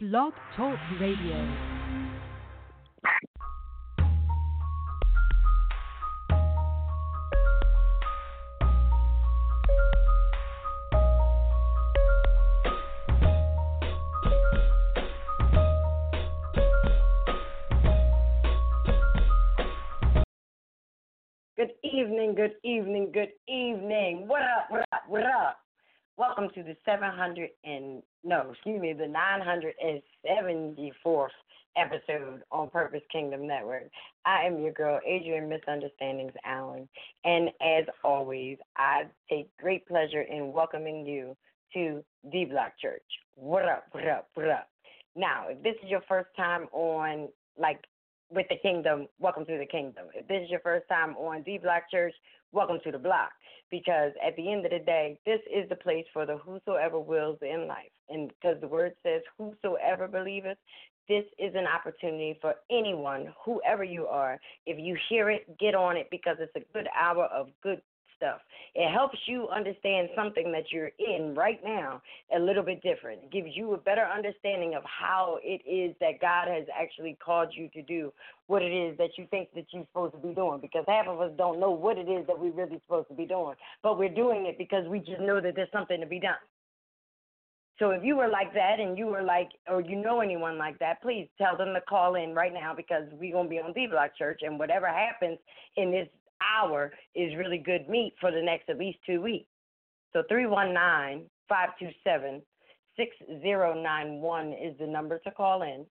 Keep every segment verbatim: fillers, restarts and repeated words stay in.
Blog Talk Radio. Good evening, good evening, good evening. What up, what up, what up? Welcome to the seven hundred and, no, excuse me, the nine hundred seventy-fourth episode on Purpose Kingdom Network. I am your girl, Adrian Misunderstandings Allen. And as always, I take great pleasure in welcoming you to D Block Church. What up, what up, what up? Now, if this is your first time on, like, with the kingdom, welcome to the kingdom. If this is your first time on D Block Church, welcome to the block. Because at the end of the day, this is the place for the whosoever wills in life. And because the word says, whosoever believeth, this is an opportunity for anyone, whoever you are. If you hear it, get on it, because it's a good hour of good stuff. It helps you understand something that you're in right now a little bit different. It gives you a better understanding of how it is that God has actually called you to do what it is that you think that you're supposed to be doing, because half of us don't know what it is that we're really supposed to be doing, but we're doing it because we just know that there's something to be done. So if you were like that and you were like, or you know anyone like that, please tell them to call in right now, because we're going to be on D Block Church, and whatever happens in this hour is really good meat for the next at least two weeks. So three one nine, five two seven, six zero nine one is the number to call in.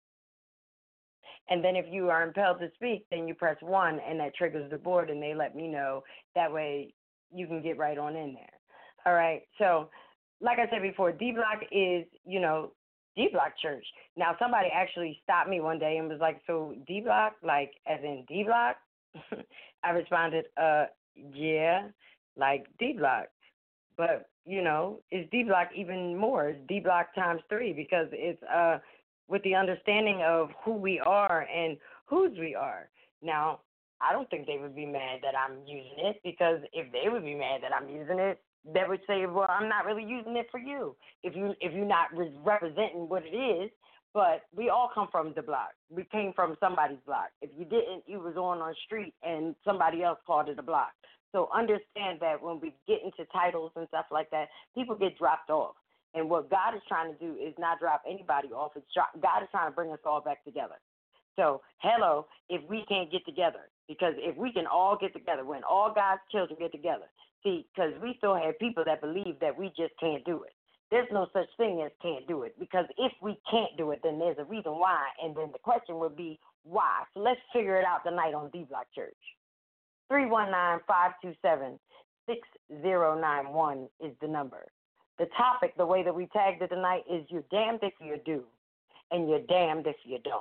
And then if you are impelled to speak, then you press one, and that triggers the board, and they let me know. That way you can get right on in there. All right. So like I said before, D-Block is, you know, D-Block Church. Now, somebody actually stopped me one day and was like, so D-Block, like as in D-Block? I responded, uh, yeah, like D-Block. But, you know, it's D-Block even more. It's D-Block times three, because it's uh, with the understanding of who we are and whose we are. Now, I don't think they would be mad that I'm using it, because if they would be mad that I'm using it, they would say, well, I'm not really using it for you if, you, if you're not re- representing what it is. But we all come from the block. We came from somebody's block. If you didn't, you was on our street and somebody else called it a block. So understand that when we get into titles and stuff like that, people get dropped off. And what God is trying to do is not drop anybody off. It's drop, God is trying to bring us all back together. So, hello, if we can't get together, because if we can all get together, when all God's children get together, see, because we still have people that believe that we just can't do it. There's no such thing as can't do it, because if we can't do it, then there's a reason why, and then the question would be why. So let's figure it out tonight on D Block Church. three one nine, five two seven, six zero nine one is the number. The topic, the way that we tagged it tonight, is you're damned if you do, and you're damned if you don't.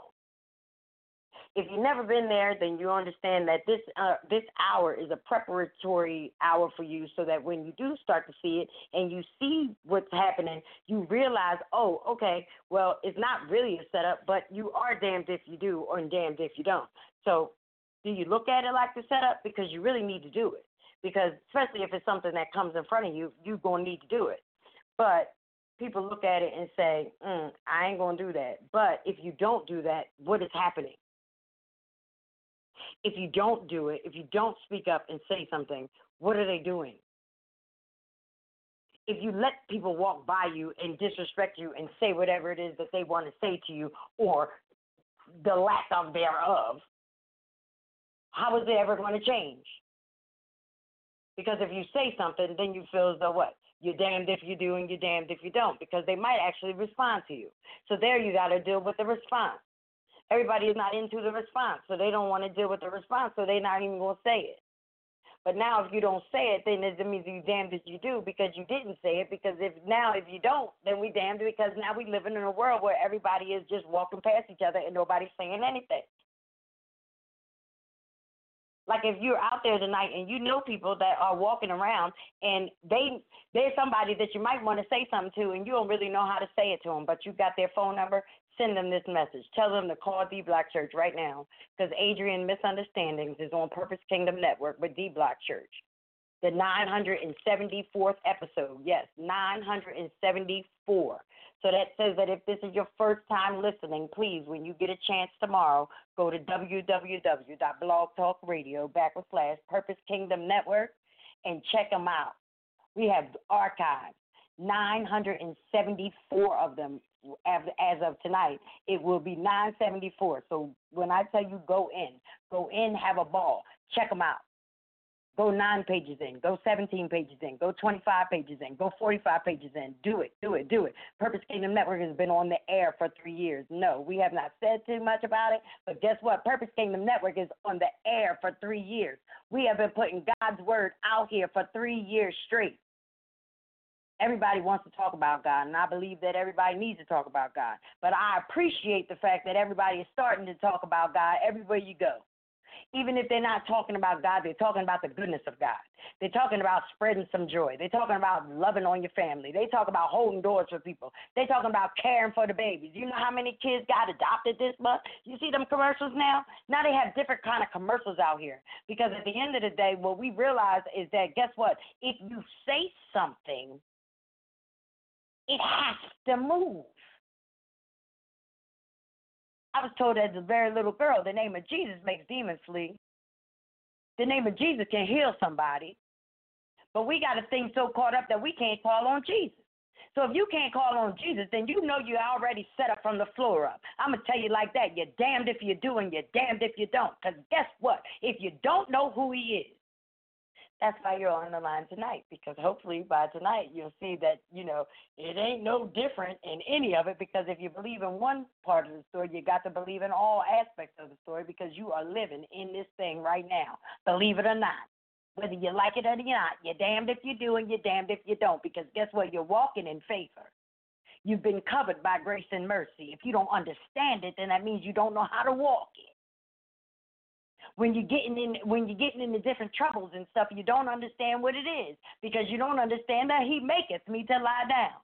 If you've never been there, then you understand that this uh, this hour is a preparatory hour for you, so that when you do start to see it and you see what's happening, you realize, oh, okay, well, it's not really a setup, but you are damned if you do or damned if you don't. So do you look at it like the setup? Because you really need to do it. Because especially if it's something that comes in front of you, you're going to need to do it. But people look at it and say, mm, I ain't going to do that. But if you don't do that, what is happening? If you don't do it, if you don't speak up and say something, what are they doing? If you let people walk by you and disrespect you and say whatever it is that they want to say to you, or the lack of thereof, how is it ever going to change? Because if you say something, then you feel as though what? You're damned if you do and you're damned if you don't, because they might actually respond to you. So there you got to deal with the response. Everybody is not into the response, so they don't want to deal with the response, so they're not even going to say it. But now if you don't say it, then it means you're damned if you do, because you didn't say it, because if now if you don't, then we damned, because now we living in a world where everybody is just walking past each other and nobody's saying anything. Like if you're out there tonight and you know people that are walking around and they there's somebody that you might want to say something to and you don't really know how to say it to them, but you got their phone number, send them this message. Tell them to call D Block Church right now, because Adrian Misunderstandings is on Purpose Kingdom Network with D Block Church. The nine hundred seventy-fourth episode. Yes, nine hundred seventy-four. So that says that if this is your first time listening, please, when you get a chance tomorrow, go to www.blogtalkradio backward slash Purpose Kingdom Network and check them out. We have archives, nine hundred seventy-four of them as, as of tonight. It will be nine seventy-four. So when I tell you go in, go in, have a ball, check them out. Go nine pages in, go seventeen pages in, go twenty-five pages in, go forty-five pages in. Do it, do it, do it. Purpose Kingdom Network has been on the air for three years. No, we have not said too much about it, but guess what? Purpose Kingdom Network is on the air for three years. We have been putting God's word out here for three years straight. Everybody wants to talk about God, and I believe that everybody needs to talk about God. But I appreciate the fact that everybody is starting to talk about God everywhere you go. Even if they're not talking about God, they're talking about the goodness of God. They're talking about spreading some joy. They're talking about loving on your family. They talk about holding doors for people. They're talking about caring for the babies. You know how many kids got adopted this month? You see them commercials now? Now they have different kind of commercials out here. Because at the end of the day, what we realize is that, guess what? If you say something, it has to move. I was told as a very little girl, the name of Jesus makes demons flee. The name of Jesus can heal somebody. But we got a thing so caught up that we can't call on Jesus. So if you can't call on Jesus, then you know you're already set up from the floor up. I'm going to tell you like that. You're damned if you do and you're damned if you don't. Because guess what? If you don't know who he is, that's why you're on the line tonight, because hopefully by tonight you'll see that, you know, it ain't no different in any of it, because if you believe in one part of the story, you got to believe in all aspects of the story, because you are living in this thing right now, believe it or not. Whether you like it or not, you're damned if you do and you're damned if you don't, because guess what? You're walking in favor. You've been covered by grace and mercy. If you don't understand it, then that means you don't know how to walk it. When you're getting in, when you're getting into different troubles and stuff, you don't understand what it is, because you don't understand that he maketh me to lie down.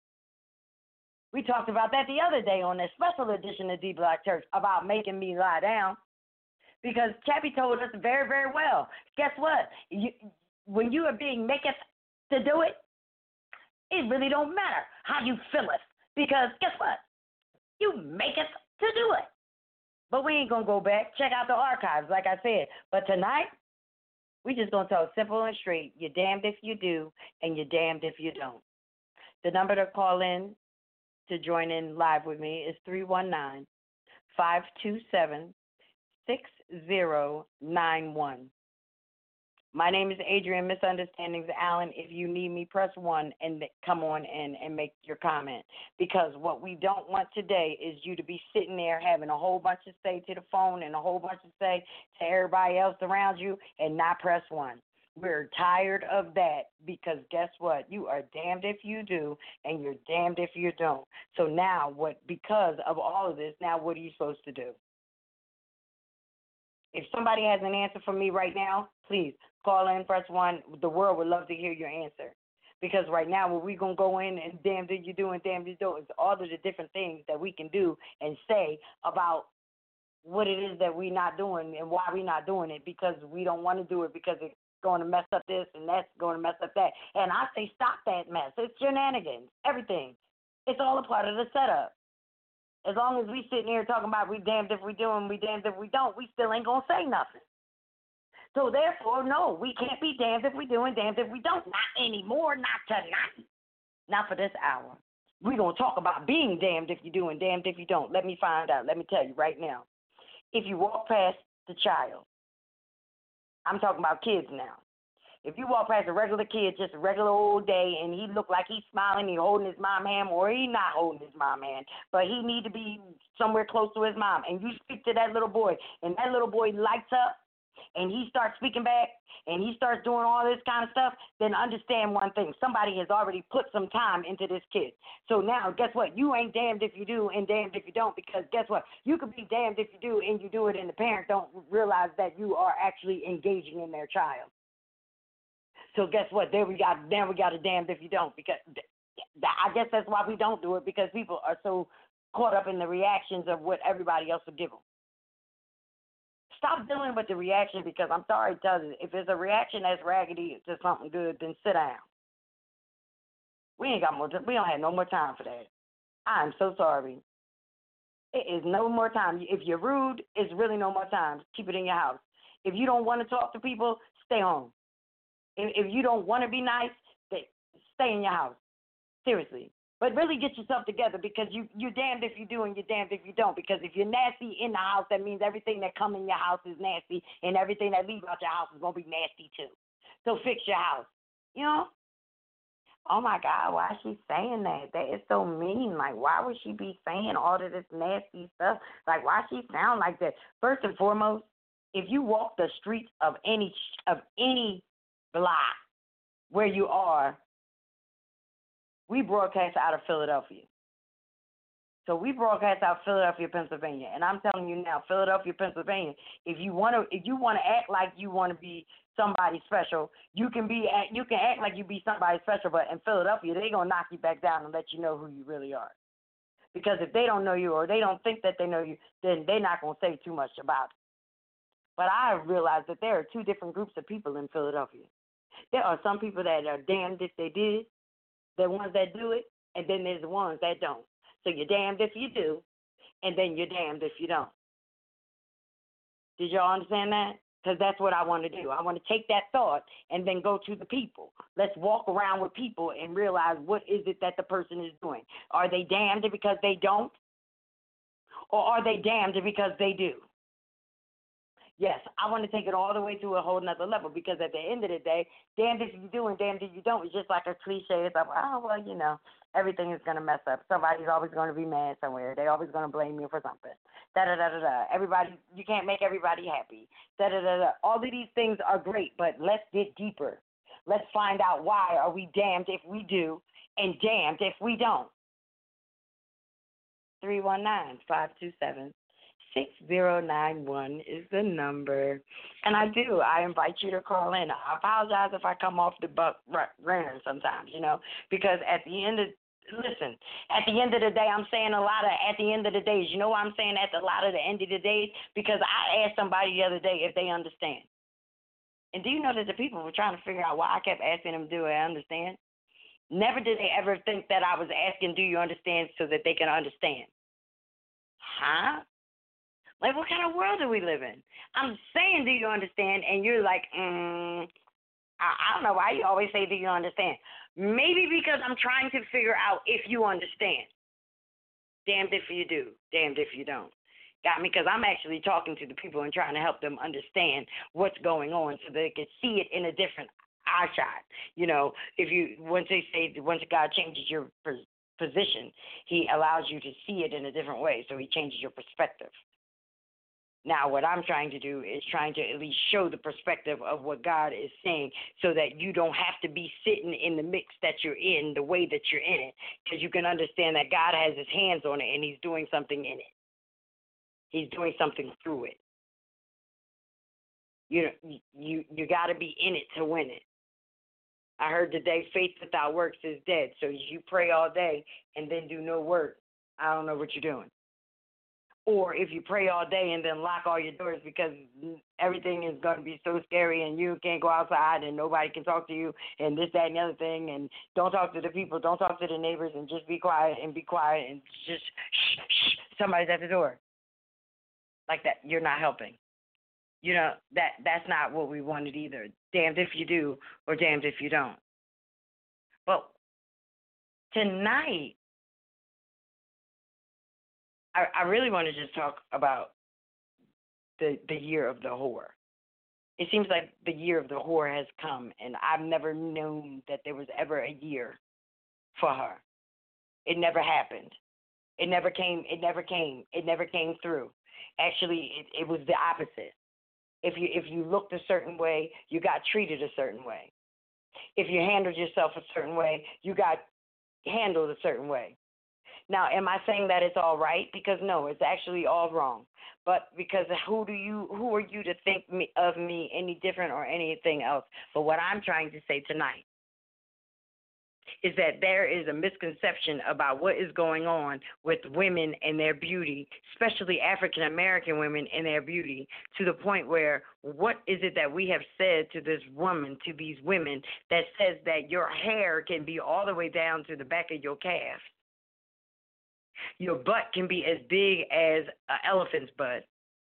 We talked about that the other day on a special edition of D Black Church about making me lie down, because Chappie told us very, very well. Guess what? You, when you are being maketh to do it, it really don't matter how you feel it, because guess what? You maketh to do it. But we ain't going to go back. Check out the archives, like I said. But tonight, we just going to talk simple and straight. You're damned if you do, and you're damned if you don't. The number to call in to join in live with me is three one nine, five two seven, six zero nine one. My name is Adrian Misunderstandings Allen. If you need me, press one and come on in and make your comment. Because what we don't want today is you to be sitting there having a whole bunch to say to the phone and a whole bunch to say to everybody else around you and not press one. We're tired of that, because guess what? You are damned if you do and you're damned if you don't. So now what? Because of all of this, now what are you supposed to do? If somebody has an answer for me right now, please call in, press one. The world would love to hear your answer. Because right now, what we're going to go in and damn did you do and damn did you do is all of the different things that we can do and say about what it is that we're not doing and why we're not doing it, because we don't want to do it because it's going to mess up this and that's going to mess up that. And I say stop that mess. It's shenanigans, everything. It's all a part of the setup. As long as we sitting here talking about we damned if we do and we damned if we don't, we still ain't going to say nothing. So therefore, no, we can't be damned if we do and damned if we don't. Not anymore, not tonight. Not for this hour. We're going to talk about being damned if you do and damned if you don't. Let me find out. Let me tell you right now. If you walk past the child, I'm talking about kids now. If you walk past a regular kid, just a regular old day, and he look like he's smiling, he holding his mom hand, or he not holding his mom hand, but he need to be somewhere close to his mom, and you speak to that little boy, and that little boy lights up, and he starts speaking back, and he starts doing all this kind of stuff, then understand one thing. Somebody has already put some time into this kid. So now, guess what? You ain't damned if you do and damned if you don't, because guess what? You could be damned if you do and you do it, and the parent don't realize that you are actually engaging in their child. So guess what? There we got. Now we got a damned if you don't, because I guess that's why we don't do it, because people are so caught up in the reactions of what everybody else will give them. Stop dealing with the reaction because I'm sorry to tell you, if it's a reaction that's raggedy to something good, then sit down. We ain't got more. We don't have no more time for that. I'm so sorry. It is no more time. If you're rude, it's really no more time. Keep it in your house. If you don't want to talk to people, stay home. If, if you don't want to be nice, stay, stay in your house. Seriously. But really get yourself together because you, you're damned if you do and you're damned if you don't. Because if you're nasty in the house, that means everything that comes in your house is nasty, and everything that leaves out your house is going to be nasty too. So fix your house. You know? Oh, my God, why is she saying that? That is so mean. Like, why would she be saying all of this nasty stuff? Like, why she sound like that? First and foremost, if you walk the streets of any of any block where you are, we broadcast out of Philadelphia. So we broadcast out of Philadelphia, Pennsylvania. And I'm telling you now, Philadelphia, Pennsylvania, if you want to if you want to act like you want to be somebody special, you can be you can act like you be somebody special, but in Philadelphia, they're going to knock you back down and let you know who you really are. Because if they don't know you or they don't think that they know you, then they're not going to say too much about it. But I realized that there are two different groups of people in Philadelphia. There are some people that are damned if they did, the ones that do it, and then there's the ones that don't. So you're damned if you do, and then you're damned if you don't. Did y'all understand that? Because that's what I want to do. I want to take that thought and then go to the people. Let's walk around with people and realize what is it that the person is doing. Are they damned because they don't? Or are they damned because they do? Yes, I want to take it all the way to a whole nother level because at the end of the day, damned if you do and damned if you don't. It's just like a cliche. It's like, oh, well, you know, everything is going to mess up. Somebody's always going to be mad somewhere. They're always going to blame you for something. Da-da-da-da-da. Everybody, you can't make everybody happy. Da-da-da-da. All of these things are great, but let's get deeper. Let's find out why are we damned if we do and damned if we don't. three one nine, five two seven, six zero nine one is the number. And I do. I invite you to call in. I apologize if I come off the buck running sometimes, you know, because at the end of, listen, at the end of the day, I'm saying a lot of at the end of the days. You know why I'm saying at a lot of the end of the days? Because I asked somebody the other day if they understand. And do you know that the people were trying to figure out why I kept asking them, do I understand? Never did they ever think that I was asking, do you understand, so that they can understand. Huh? Like, what kind of world do we live in? I'm saying, do you understand? And you're like, mm, I, I don't know why you always say, do you understand? Maybe because I'm trying to figure out if you understand. Damned if you do, damned if you don't. Got me? Because I'm actually talking to the people and trying to help them understand what's going on so they can see it in a different eye shot. You know, if you, once they say, once God changes your position, he allows you to see it in a different way, so he changes your perspective. Now, what I'm trying to do is trying to at least show the perspective of what God is saying so that you don't have to be sitting in the mix that you're in the way that you're in it, because you can understand that God has his hands on it and he's doing something in it. He's doing something through it. You know, you, you got to be in it to win it. I heard today, faith without works is dead. So you pray all day and then do no work, I don't know what you're doing. Or if you pray all day and then lock all your doors because everything is going to be so scary and you can't go outside and nobody can talk to you and this, that, and the other thing, and don't talk to the people, don't talk to the neighbors, and just be quiet and be quiet and just shh, shh, somebody's at the door. Like that, you're not helping. You know, that that's not what we wanted either. Damned if you do or damned if you don't. But tonight, I, I really want to just talk about the the year of the whore. It seems like the year of the whore has come, and I've never known that there was ever a year for her. It never happened. It never came. It never came. It never came through. Actually, it, it was the opposite. If you if you looked a certain way, you got treated a certain way. If you handled yourself a certain way, you got handled a certain way. Now, am I saying that it's all right? Because no, it's actually all wrong. But because who do you who are you to think me, of me any different or anything else? But what I'm trying to say tonight is that there is a misconception about what is going on with women and their beauty, especially African American women and their beauty, to the point where what is it that we have said to this woman, to these women, that says that your hair can be all the way down to the back of your calf. Your butt can be as big as an elephant's butt.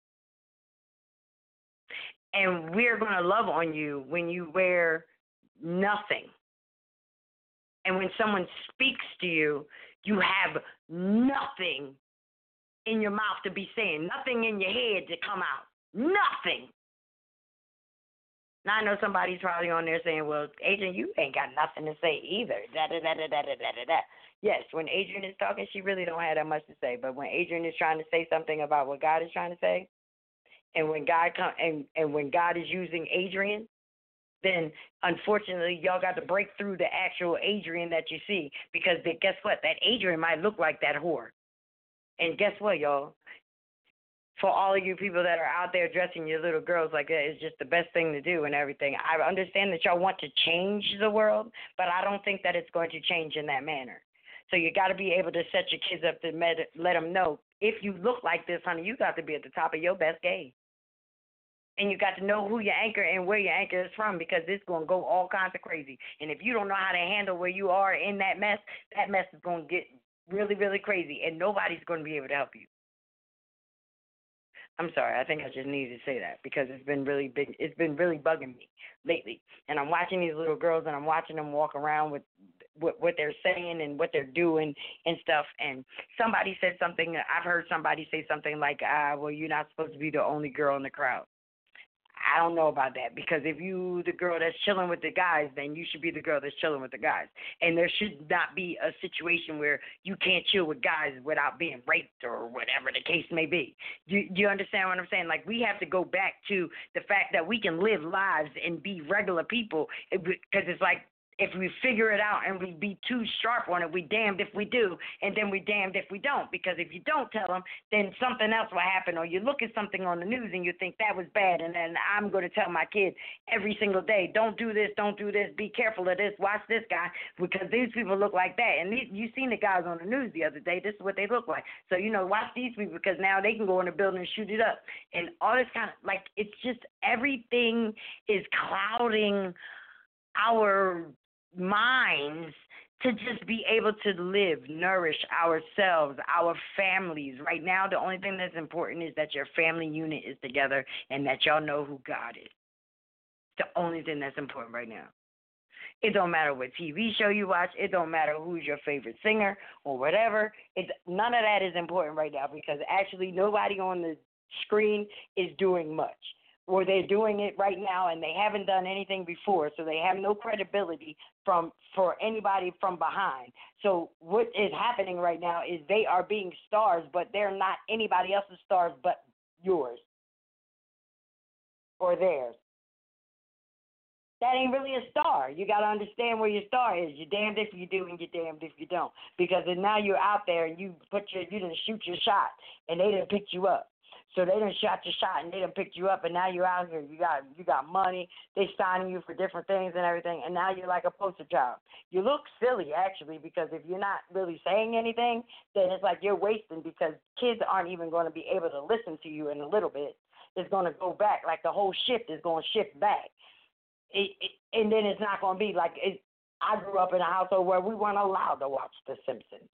And we're going to love on you when you wear nothing. And when someone speaks to you, you have nothing in your mouth to be saying, nothing in your head to come out, nothing. Now, I know somebody's probably on there saying, well, Adrian, you ain't got nothing to say either. Da, da, da, da, da, da, da, da. Yes, when Adrian is talking, she really don't have that much to say. But when Adrian is trying to say something about what God is trying to say, and when God come, and, and when God is using Adrian, then unfortunately y'all got to break through the actual Adrian that you see, because the, guess what? That Adrian might look like that whore. And guess what, y'all? For all of you people that are out there dressing your little girls like that, it's just the best thing to do and everything. I understand that y'all want to change the world, but I don't think that it's going to change in that manner. So you got to be able to set your kids up to med- let them know, if you look like this, honey, you got to be at the top of your best game. And you got to know who your anchor and where your anchor is from, because it's going to go all kinds of crazy. And if you don't know how to handle where you are in that mess, that mess is going to get really, really crazy, and nobody's going to be able to help you. I'm sorry. I think I just needed to say that, because it's been really big. It's been really bugging me lately. And I'm watching these little girls, and I'm watching them walk around with what, what they're saying and what they're doing and stuff. And somebody said something. I've heard somebody say something like, ah, well, you're not supposed to be the only girl in the crowd. I don't know about that, because if you the girl that's chilling with the guys, then you should be the girl that's chilling with the guys. And there should not be a situation where you can't chill with guys without being raped or whatever the case may be. Do, do you understand what I'm saying? Like, we have to go back to the fact that we can live lives and be regular people, because it's like, if we figure it out and we be too sharp on it, we damned if we do, and then we damned if we don't. Because if you don't tell them, then something else will happen, or you look at something on the news and you think that was bad, and then I'm going to tell my kid every single day, don't do this, don't do this, be careful of this, watch this guy, because these people look like that. And these, you seen the guys on the news the other day, this is what they look like. So, you know, watch these people, because now they can go in the building and shoot it up. And all this kind of, like, it's just everything is clouding our minds to just be able to live, nourish ourselves, our families. Right now, the only thing that's important is that your family unit is together and that y'all know who God is. The only thing that's important right now. It don't matter what T V show you watch. It don't matter who's your favorite singer or whatever. It's, none of that is important right now, because actually nobody on the screen is doing much. Or they're doing it right now and they haven't done anything before, so they have no credibility from for anybody from behind. So what is happening right now is they are being stars, but they're not anybody else's stars but yours or theirs. That ain't really a star. You got to understand where your star is. You're damned if you do and you're damned if you don't. Because then now you're out there and you put your, you didn't shoot your shot and they didn't pick you up. So they done shot your shot and they done picked you up, and now you're out here. You got you got money. They signing you for different things and everything, and now you're like a poster child. You look silly, actually, because if you're not really saying anything, then it's like you're wasting, because kids aren't even going to be able to listen to you in a little bit. It's going to go back. Like the whole shift is going to shift back. It, it, and then it's not going to be like it, I grew up in a household where we weren't allowed to watch The Simpsons.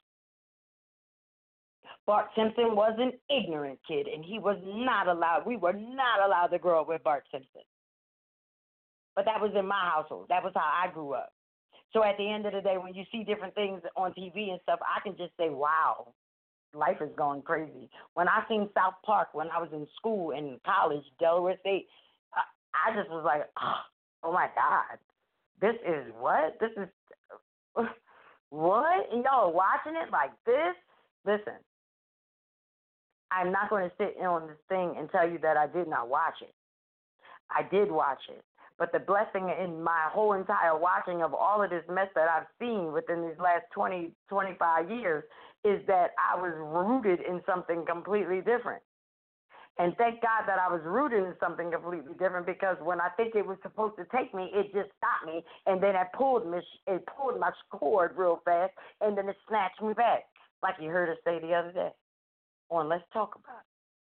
Bart Simpson was an ignorant kid, and he was not allowed. We were not allowed to grow up with Bart Simpson. But that was in my household. That was how I grew up. So at the end of the day, when you see different things on T V and stuff, I can just say, wow, life is going crazy. When I seen South Park when I was in school in college, Delaware State, I, I just was like, oh, oh, my God, this is what? This is what? And y'all watching it like this? Listen. I'm not going to sit on this thing and tell you that I did not watch it. I did watch it. But the blessing in my whole entire watching of all of this mess that I've seen within these last twenty, twenty-five years is that I was rooted in something completely different. And thank God that I was rooted in something completely different, because when I think it was supposed to take me, it just stopped me, and then it pulled me, it pulled my cord real fast, and then it snatched me back, like you heard us say the other day on Let's Talk About It.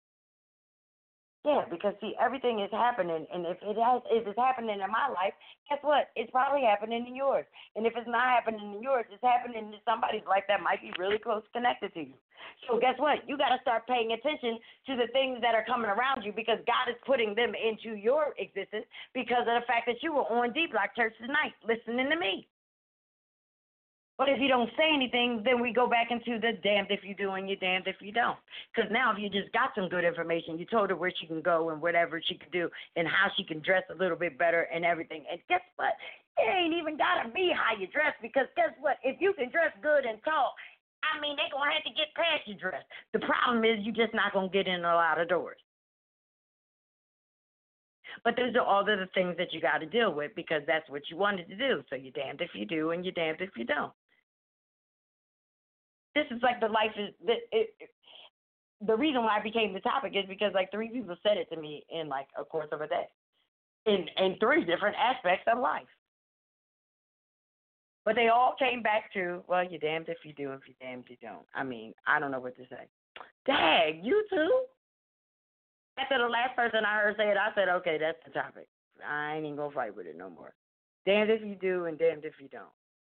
Yeah, because see, everything is happening, and if it has, if it's happening in my life, guess what? It's probably happening in yours. And if it's not happening in yours, it's happening in somebody's life that might be really close connected to you. So guess what? You got to start paying attention to the things that are coming around you, because God is putting them into your existence because of the fact that you were on D Block Church tonight listening to me. But if you don't say anything, then we go back into the damned if you do and you're damned if you don't. Because now if you just got some good information, you told her where she can go and whatever she could do and how she can dress a little bit better and everything. And guess what? It ain't even got to be how you dress, because guess what? If you can dress good and talk, I mean, they're going to have to get past your dress. The problem is you're just not going to get in a lot of doors. But those are all of the things that you got to deal with, because that's what you wanted to do. So you're damned if you do and you're damned if you don't. This is like the life is it, it, it, the reason why I became the topic is because like three people said it to me in like a course of a day, in in three different aspects of life. But they all came back to, well, you're damned if you do, if you're damned if you don't. I mean, I don't know what to say. Dang, you too? After the last person I heard say it, I said, okay, that's the topic. I ain't even gonna fight with it no more. Damned if you do and damned if you don't.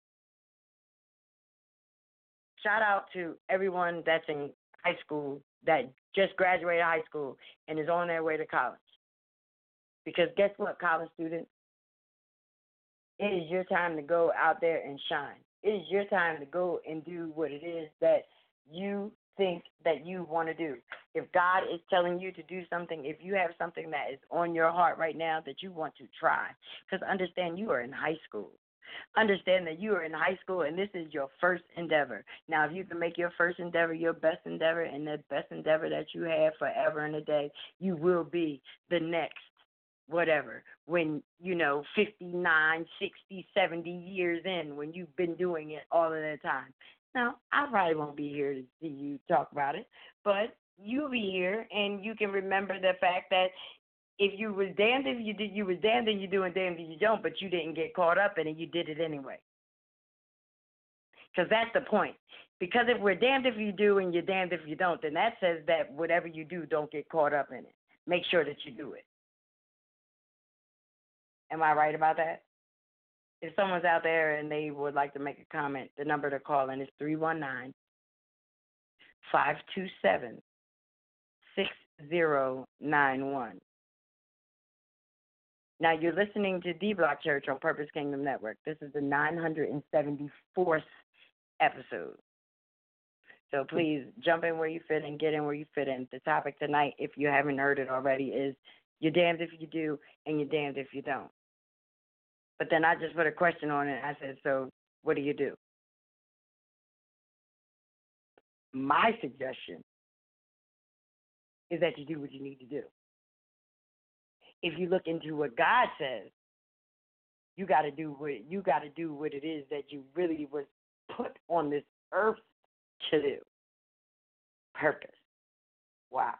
Shout out to everyone that's in high school, that just graduated high school and is on their way to college. Because guess what, college students? It is your time to go out there and shine. It is your time to go and do what it is that you think that you want to do. If God is telling you to do something, if you have something that is on your heart right now that you want to try, because understand you are in high school. Understand that you are in high school and this is your first endeavor. Now, if you can make your first endeavor your best endeavor and the best endeavor that you have forever and a day, you will be the next whatever when, you know, fifty-nine, sixty, seventy years in, when you've been doing it all of that time. Now, I probably won't be here to see you talk about it, but you'll be here and you can remember the fact that if you was damned if you did, you was damned if you do and damned if you don't, but you didn't get caught up in it. You did it anyway. Because that's the point. Because if we're damned if you do and you're damned if you don't, then that says that whatever you do, don't get caught up in it. Make sure that you do it. Am I right about that? If someone's out there and they would like to make a comment, the number to call in is three one nine, five two seven, six zero nine one. Now, you're listening to D Block Church on Purpose Kingdom Network. This is the nine hundred seventy-fourth episode. So please jump in where you fit and get in where you fit in. The topic tonight, if you haven't heard it already, is you're damned if you do and you're damned if you don't. But then I just put a question on it. I said, so what do you do? My suggestion is that you do what you need to do. If you look into what God says, you got to do what you got to do what it is that you really was put on this earth to do. Purpose. Wow.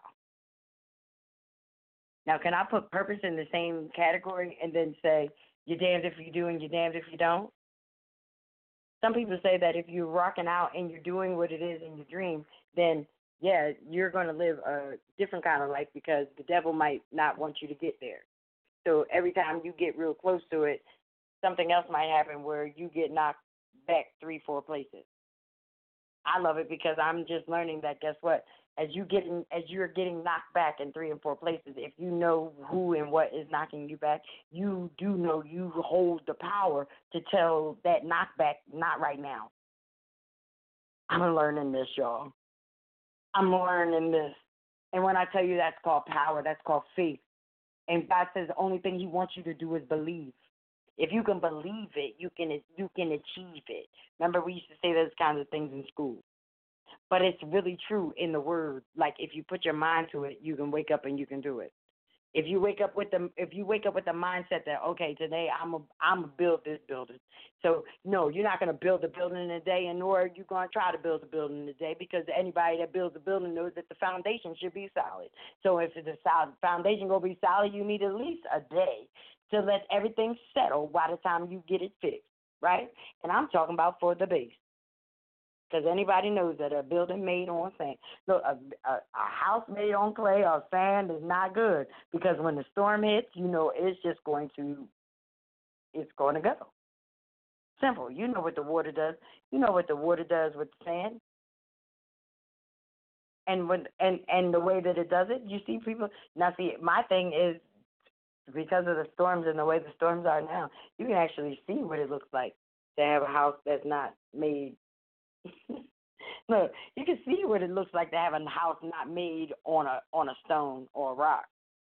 Now, can I put purpose in the same category and then say you're damned if you do and you're damned if you don't? Some people say that if you're rocking out and you're doing what it is in your dream, then yeah, you're going to live a different kind of life because the devil might not want you to get there. So every time you get real close to it, something else might happen where you get knocked back three, four places. I love it because I'm just learning that, guess what? As you getting, as you're getting knocked back in three and four places, if you know who and what is knocking you back, you do know you hold the power to tell that knockback, not right now. I'm learning this, y'all. I'm learning this. And when I tell you that's called power, that's called faith. And God says the only thing he wants you to do is believe. If you can believe it, you can you can achieve it. Remember, we used to say those kinds of things in school. But it's really true in the word. Like, if you put your mind to it, you can wake up and you can do it. If you wake up with the if you wake up with the mindset that okay, today I'm a I'm gonna build this building. So no, you're not gonna build a building in a day, and nor are you gonna try to build a building in a day, because anybody that builds a building knows that the foundation should be solid. So if the solid foundation gonna be solid, you need at least a day to let everything settle by the time you get it fixed, right? And I'm talking about for the base. Because anybody knows that a building made on sand, look, a, a, a house made on clay or sand is not good. Because when the storm hits, you know it's just going to, it's going to go. Simple. You know what the water does. You know what the water does with the sand. And when and and the way that it does it, you see people. Now, see, my thing is because of the storms and the way the storms are now, you can actually see what it looks like to have a house that's not made. Look, you can see what it looks like to have a house not made on a on a stone or a rock.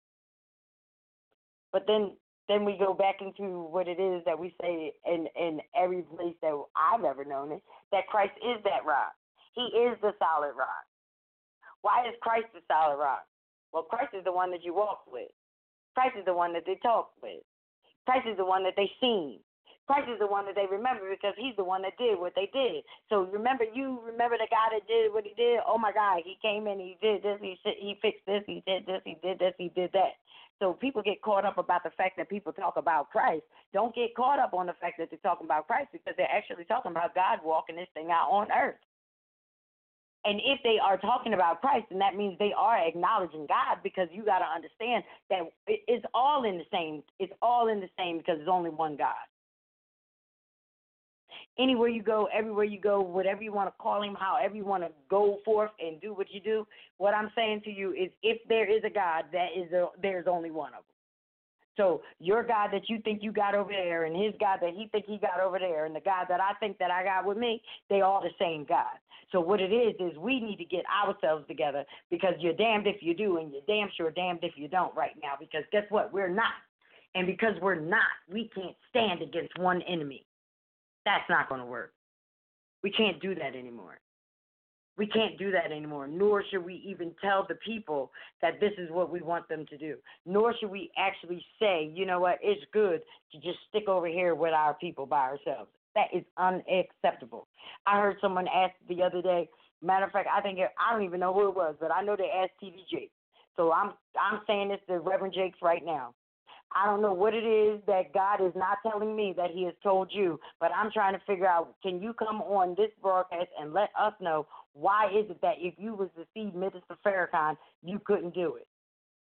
But then then we go back into what it is that we say in in every place that I've ever known it, that Christ is that rock. He is the solid rock. Why is Christ the solid rock? Well, Christ is the one that you walk with. Christ is the one that they talk with. Christ is the one that they seen. Christ is the one that they remember because he's the one that did what they did. So remember, you remember the guy that did what he did? Oh, my God, he came in, he did this, he he fixed this, he did this, he did this, he did that. So people get caught up about the fact that people talk about Christ. Don't get caught up on the fact that they're talking about Christ, because they're actually talking about God walking this thing out on earth. And if they are talking about Christ, then that means they are acknowledging God, because you got to understand that it's all in the same. It's all in the same because there's only one God. Anywhere you go, everywhere you go, whatever you want to call him, however you want to go forth and do what you do, what I'm saying to you is if there is a God, that is a, there's only one of them. So your God that you think you got over there and his God that he think he got over there and the God that I think that I got with me, they all the same God. So what it is is we need to get ourselves together, because you're damned if you do and you're damn sure damned if you don't right now, because guess what? We're not. And because we're not, we can't stand against one enemy. That's not going to work. We can't do that anymore. We can't do that anymore, nor should we even tell the people that this is what we want them to do. Nor should we actually say, you know what, it's good to just stick over here with our people by ourselves. That is unacceptable. I heard someone ask the other day, matter of fact, I think, it, I don't even know who it was, but I know they asked T D Jakes. So I'm, I'm saying this to Reverend Jakes right now. I don't know what it is that God is not telling me that he has told you, but I'm trying to figure out, can you come on this broadcast and let us know why is it that if you was to see Minister Farrakhan, you couldn't do it?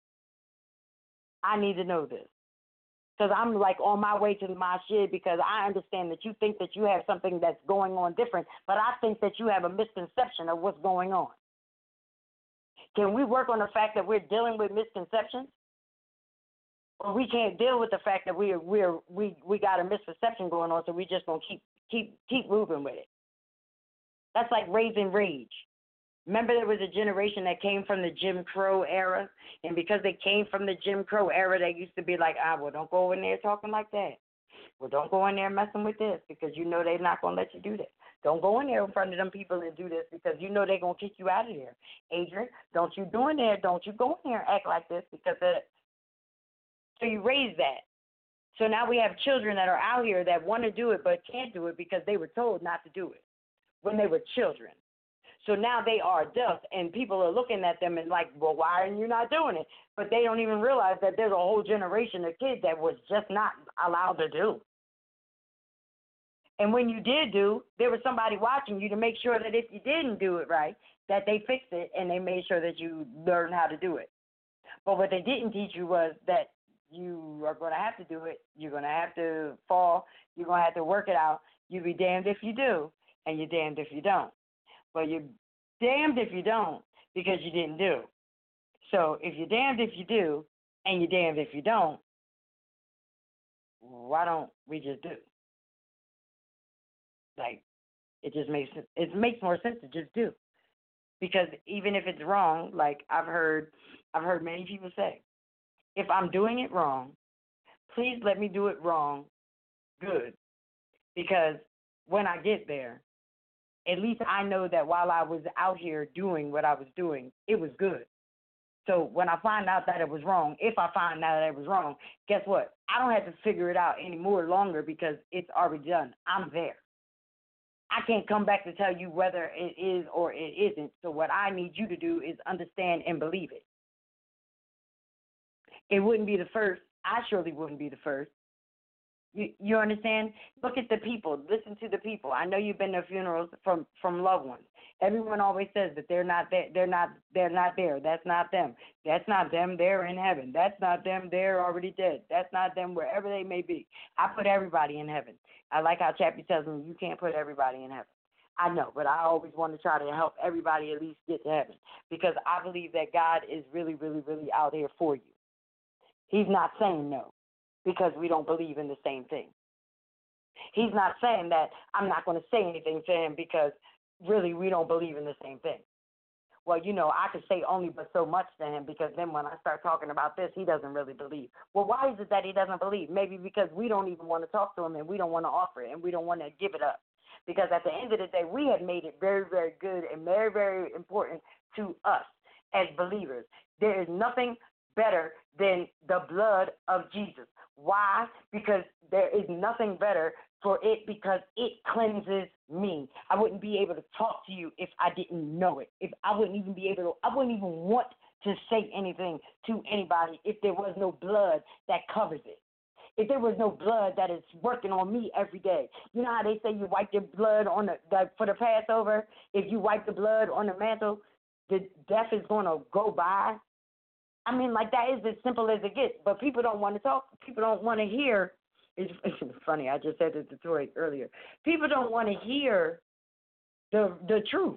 I need to know this, because I'm like on my way to my shit, because I understand that you think that you have something that's going on different, but I think that you have a misconception of what's going on. Can we work on the fact that we're dealing with misconceptions? Or we can't deal with the fact that we we're we we got a misperception going on, so we just gonna keep keep keep moving with it. That's like raising rage. Remember, there was a generation that came from the Jim Crow era, and because they came from the Jim Crow era, they used to be like, ah, well, don't go in there talking like that. Well, don't go in there messing with this, because you know they're not gonna let you do that. Don't go in there in front of them people and do this, because you know they're gonna kick you out of there. Adrian, don't you do in there? Don't you go in there and act like this, because it. So you raise that. So now we have children that are out here that want to do it but can't do it because they were told not to do it when they were children. So now they are adults, and people are looking at them and like, well, why are you not doing it? But they don't even realize that there's a whole generation of kids that was just not allowed to do. And when you did do, there was somebody watching you to make sure that if you didn't do it right, that they fixed it and they made sure that you learned how to do it. But what they didn't teach you was that you are going to have to do it. You're going to have to fall. You're going to have to work it out. You'll be damned if you do, and you're damned if you don't. But you're damned if you don't, because you didn't do. So if you're damned if you do, and you're damned if you don't, why don't we just do? Like, it just makes it makes more sense to just do. Because even if it's wrong, like I've heard, I've heard many people say, if I'm doing it wrong, please let me do it wrong good. Because when I get there, at least I know that while I was out here doing what I was doing, it was good. So when I find out that it was wrong, if I find out that it was wrong, guess what? I don't have to figure it out anymore longer because it's already done. I'm there. I can't come back to tell you whether it is or it isn't. So what I need you to do is understand and believe it. It wouldn't be the first. I surely wouldn't be the first. You you understand? Look at the people. Listen to the people. I know you've been to funerals from, from loved ones. Everyone always says that they're not there. They're not. They're not there. That's not them. That's not them. They're in heaven. That's not them. They're already dead. That's not them. Wherever they may be, I put everybody in heaven. I like how Chappie tells me you can't put everybody in heaven. I know, but I always want to try to help everybody at least get to heaven because I believe that God is really, really, really out here for you. He's not saying no because we don't believe in the same thing. He's not saying that I'm not going to say anything to him because really we don't believe in the same thing. Well, you know, I could say only but so much to him because then when I start talking about this, he doesn't really believe. Well, why is it that he doesn't believe? Maybe because we don't even want to talk to him and we don't want to offer it and we don't want to give it up. Because at the end of the day, we have made it very, very good and very, very important to us as believers. There is nothing better than the blood of Jesus. Why? Because there is nothing better for it because it cleanses me. I wouldn't be able to talk to you if I didn't know it. If I wouldn't even be able to, I wouldn't even want to say anything to anybody if there was no blood that covers it. If there was no blood that is working on me every day. You know how they say you wipe your blood on the, the for the Passover? If you wipe the blood on the mantle, the death is going to go by. I mean, like, that is as simple as it gets. But people don't want to talk. People don't want to hear. It's, it's funny. I just said this to Tori earlier. People don't want to hear the the truth.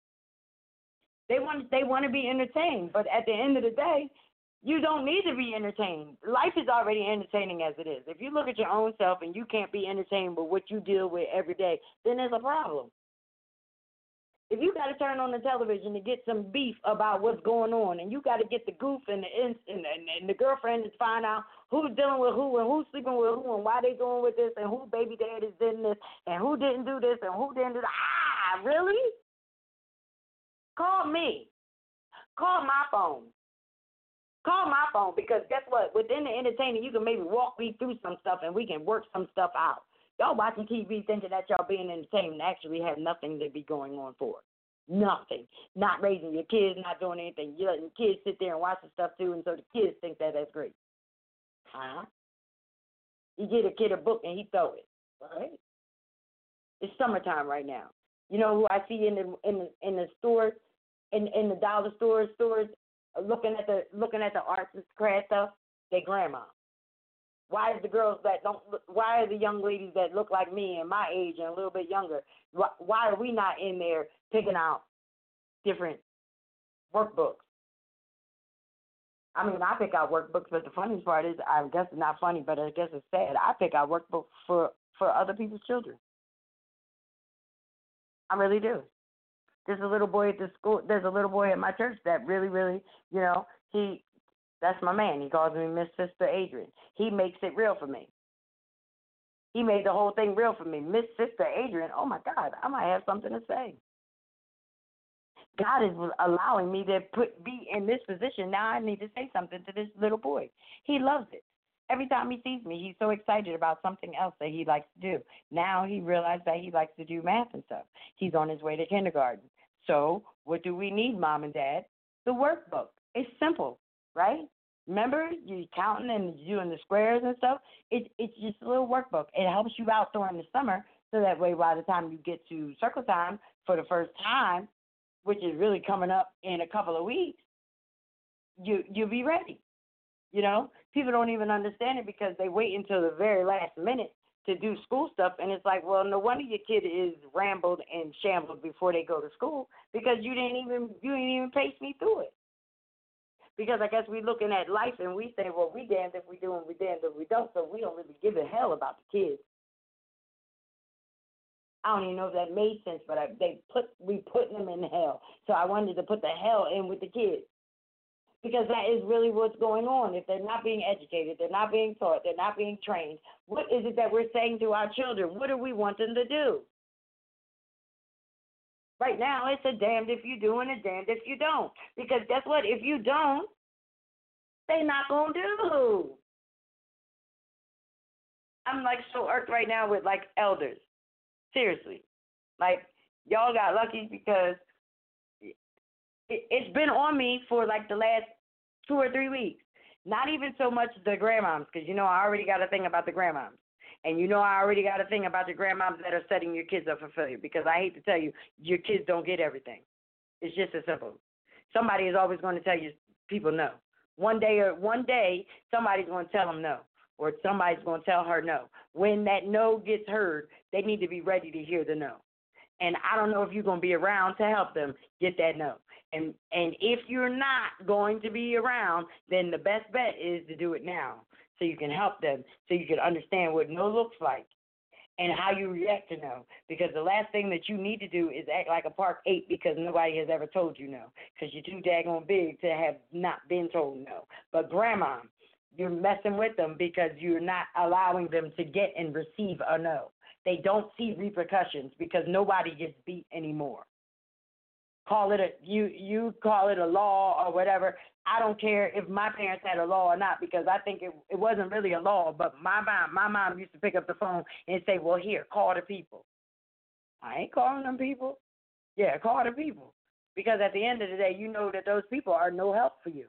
They want they want to be entertained. But at the end of the day, you don't need to be entertained. Life is already entertaining as it is. If you look at your own self and you can't be entertained with what you deal with every day, then there's a problem. If you got to turn on the television to get some beef about what's going on, and you got to get the goof and the and, and, and the girlfriend to find out who's dealing with who and who's sleeping with who and why they doing with this and who baby dad is doing this and who didn't do this and who didn't do that. Ah, really? Call me. Call my phone. Call my phone because guess what? Within the entertainment, you can maybe walk me through some stuff and we can work some stuff out. Y'all watching T V thinking that y'all being entertained actually have nothing to be going on for. Nothing. Not raising your kids, not doing anything. You're letting kids sit there and watch the stuff too, and so the kids think that that's great. Huh? You get a kid a book and he throw it. Right? It's summertime right now. You know who I see in the in the in the stores, in in the dollar stores stores, looking at the looking at the arts and craft stuff? They grandma. Why is the girls that don't? Why are the young ladies that look like me and my age and a little bit younger? Why, why are we not in there picking out different workbooks? I mean, I pick out workbooks, but the funniest part is, I guess it's not funny, but I guess it's sad. I pick out workbooks for for other people's children. I really do. There's a little boy at the school. There's a little boy at my church that really, really, you know, he. That's my man. He calls me Miss Sister Adrian. He makes it real for me. He made the whole thing real for me. Miss Sister Adrian, oh, my God, I might have something to say. God is allowing me to put be in this position. Now I need to say something to this little boy. He loves it. Every time he sees me, he's so excited about something else that he likes to do. Now he realized that he likes to do math and stuff. He's on his way to kindergarten. So what do we need, Mom and Dad? The workbook. It's simple, right? Remember, you're counting and doing the squares and stuff. It, it's just a little workbook. It helps you out during the summer so that way by the time you get to circle time for the first time, which is really coming up in a couple of weeks, you, you'll be ready. You know, people don't even understand it because they wait until the very last minute to do school stuff. And it's like, well, no wonder your kid is rambled and shambled before they go to school because you didn't even you didn't even pace me through it. Because I guess we're looking at life and we say, well, we damned if we do and we damned if we don't, so we don't really give a hell about the kids. I don't even know if that made sense, but I, they put we put them in hell. So I wanted to put the hell in with the kids. Because that is really what's going on. If they're not being educated, they're not being taught, they're not being trained, what is it that we're saying to our children? What do we want them to do? Right now, it's a damned if you do and a damned if you don't. Because guess what? If you don't, they not going to do. I'm like so irked right now with like elders. Seriously. Like, y'all got lucky because it, it's been on me for like the last two or three weeks. Not even so much the grandmoms, because you know I already got a thing about the grandmoms. And you know I already got a thing about the grandmoms that are setting your kids up for failure, because I hate to tell you, your kids don't get everything. It's just as simple. Somebody is always going to tell you people no. One day or one day, somebody's going to tell them no, or somebody's going to tell her no. When that no gets heard, they need to be ready to hear the no. And I don't know if you're going to be around to help them get that no. And and if you're not going to be around, then the best bet is to do it now, so you can help them, so you can understand what no looks like and how you react to no. Because the last thing that you need to do is act like a Park eight because nobody has ever told you no, because you're too daggone big to have not been told no. But grandma, you're messing with them because you're not allowing them to get and receive a no. They don't see repercussions because nobody gets beat anymore. Call it a you you call it a law or whatever. I don't care if my parents had a law or not, because I think it it wasn't really a law. But my mom my mom used to pick up the phone and say, "Well, here, call the people." I ain't calling them people. Yeah, call the people, because at the end of the day, you know that those people are no help for you.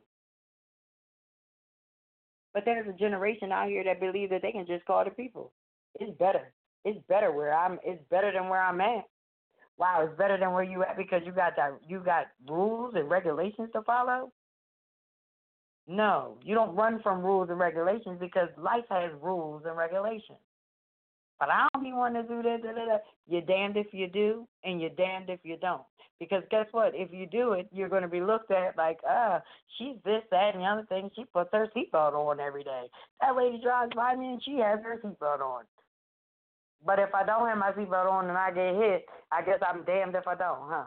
But there's a generation out here that believe that they can just call the people. It's better. It's better where I'm. It's better than where I'm at. Wow, it's better than where you at because you got that. You got rules and regulations to follow. No, you don't run from rules and regulations because life has rules and regulations. But I don't be wanting to do that. Da, da, da. You're damned if you do, and you're damned if you don't. Because guess what? If you do it, you're going to be looked at like, ah, she's this, that, and the other thing. She puts her seatbelt on every day. That lady drives by me and she has her seatbelt on. But if I don't have my seatbelt on and I get hit, I guess I'm damned if I don't, huh?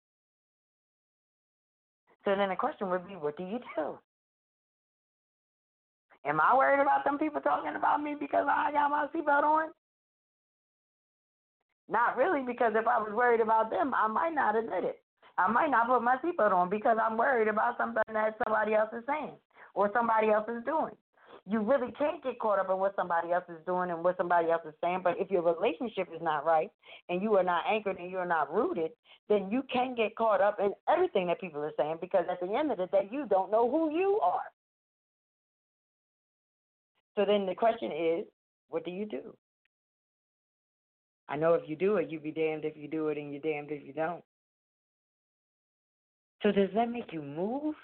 So then the question would be, what do you do? Am I worried about them people talking about me because I got my seatbelt on? Not really, because if I was worried about them, I might not admit it. I might not put my seatbelt on because I'm worried about something that somebody else is saying or somebody else is doing. You really can't get caught up in what somebody else is doing and what somebody else is saying, but if your relationship is not right and you are not anchored and you are not rooted, then you can get caught up in everything that people are saying, because at the end of the day, you don't know who you are. So then the question is, what do you do? I know if you do it, you be damned if you do it and you're damned if you don't. So does that make you move?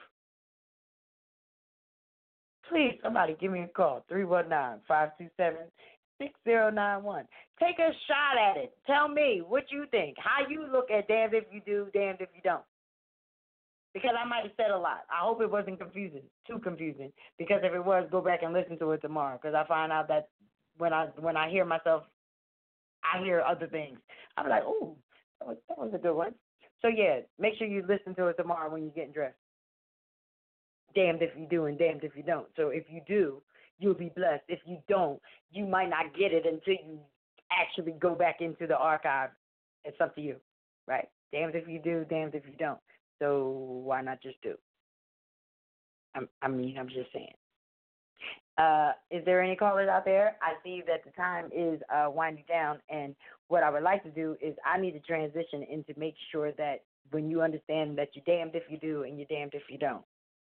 Please, somebody give me a call, three one nine, five two seven, six zero nine one. Take a shot at it. Tell me what you think, how you look at damned if you do, damned if you don't. Because I might have said a lot. I hope it wasn't confusing, too confusing. Because if it was, go back and listen to it tomorrow. Because I find out that when I when I hear myself, I hear other things. I'm like, oh, that was, that was a good one. So, yeah, make sure you listen to it tomorrow when you're getting dressed. Damned if you do and damned if you don't. So if you do, you'll be blessed. If you don't, you might not get it until you actually go back into the archive. It's up to you, right? Damned if you do, damned if you don't. So why not just do? I'm, I mean, I'm just saying. Uh, is there any callers out there? I see that the time is uh, winding down, and what I would like to do is I need to transition into make sure that when you understand that you're damned if you do and you're damned if you don't.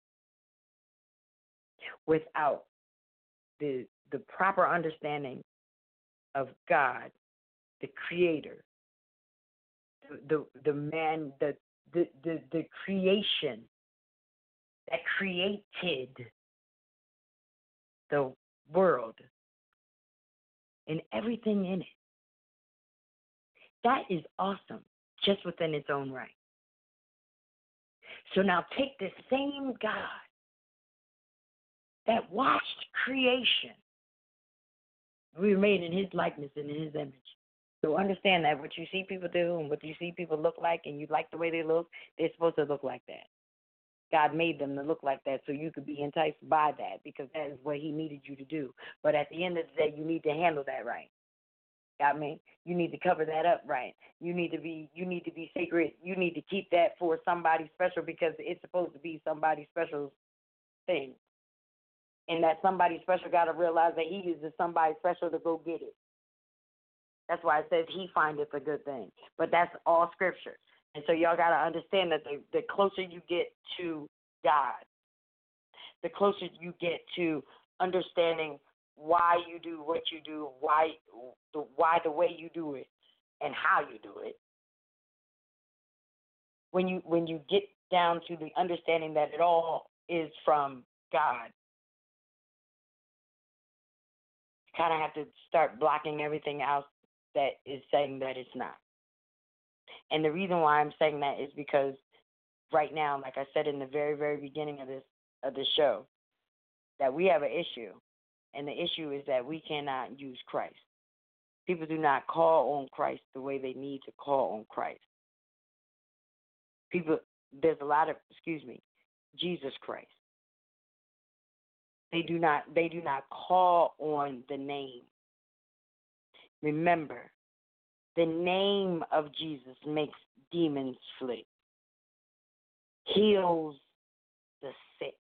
Without the the proper understanding of God, the Creator, the the, the man, the, the the the creation that created the world and everything in it. That is awesome, just within its own right. So now take the same God that watched creation. We were made in his likeness and in his image. So understand that what you see people do and what you see people look like and you like the way they look, they're supposed to look like that. God made them to look like that so you could be enticed by that, because that is what he needed you to do. But at the end of the day, you need to handle that right. Got me? You need to cover that up right. You need to be you need to be sacred. You need to keep that for somebody special because it's supposed to be somebody special thing. And that somebody special got to realize that he is the somebody special to go get it. That's why it says he findeth a good thing. But that's all scripture. And so y'all got to understand that the, the closer you get to God, the closer you get to understanding why you do what you do, why the, why the way you do it, and how you do it. When you when you get down to the understanding that it all is from God, you kind of have to start blocking everything else that is saying that it's not. And the reason why I'm saying that is because right now, like I said in the very, very beginning of this of this show, that we have an issue. And the issue is that we cannot use Christ. People do not call on Christ the way they need to call on Christ. People, there's a lot of, excuse me, Jesus Christ. They do not, they do not call on the name. Remember, the name of Jesus makes demons flee, heals the sick.